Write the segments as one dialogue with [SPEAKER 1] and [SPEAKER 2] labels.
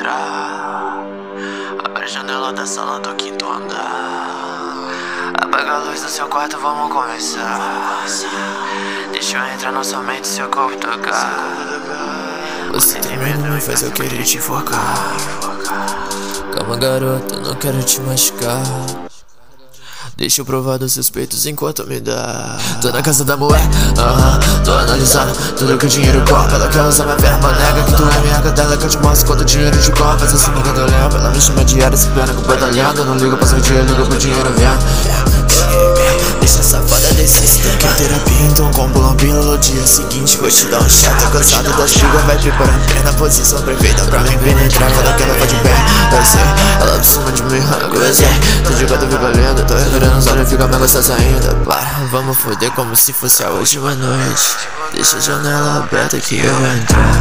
[SPEAKER 1] entrar. Abre a janela da sala do quinto andar. Apaga a luz do seu quarto, vamos começar. Deixa eu entrar na sua mente, seu corpo tocar. Você tem medo, me faz eu querer te enforcar. Calma, garota, não quero te machucar. Deixa eu provar dos seus peitos enquanto me dá. Tô na casa da mulher, tô analisando tudo que o dinheiro compra. Ela quer usar minha verba, nega que tu é minha cadela. Que eu te mostro quanto dinheiro te compra. Faz assim quando eu lembro. Ela me chama de área, se pena com batalhando. Eu não ligo pra seu dia, ligo pro dinheiro vendo. Deixa essa foda descer. Quer terapia, então compra um pílula. No dia seguinte vou te dar um chá. Tô cansado das brigas, vai preparando pé na posição perfeita pra me penetrar. Quando que ela vai de pé, eu sei. Ela por cima de mim, gozei. Tô de quatro, fica lendo. Tô revirando os olhos, fica mais gostosa ainda. Para, vamos foder como se fosse a última noite. Deixa a janela aberta que eu vou entrar.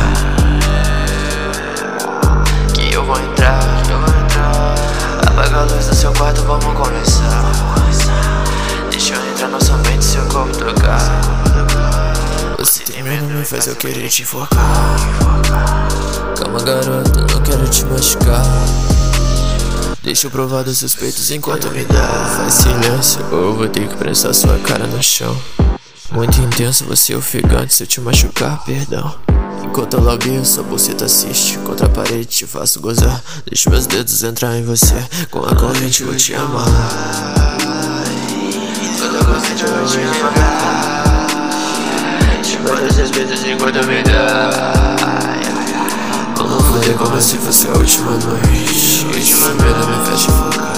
[SPEAKER 1] Que eu vou entrar. Apaga a luz do seu quarto, vamos começar. Deixa eu entrar na sua mente, seu corpo tocar. Você tem medo, me faz eu querer te enforcar. Calma, garota, não quero te machucar. Deixa eu provar dos seus peitos enquanto me dá. Faz silêncio ou eu vou ter que prensar sua cara no chão. Muito intenso, você é ofegante. Se eu te machucar, perdão. Enquanto eu lobio, sua buceta assiste. Contra a parede, te faço gozar. Deixa meus dedos entrar em você. Com a corrente vou te amar. Toda corrente eu vou te amar. Te bato os seus peitos enquanto me dá. Vamos foder como se fosse a última noite. Última medo me faz te focar.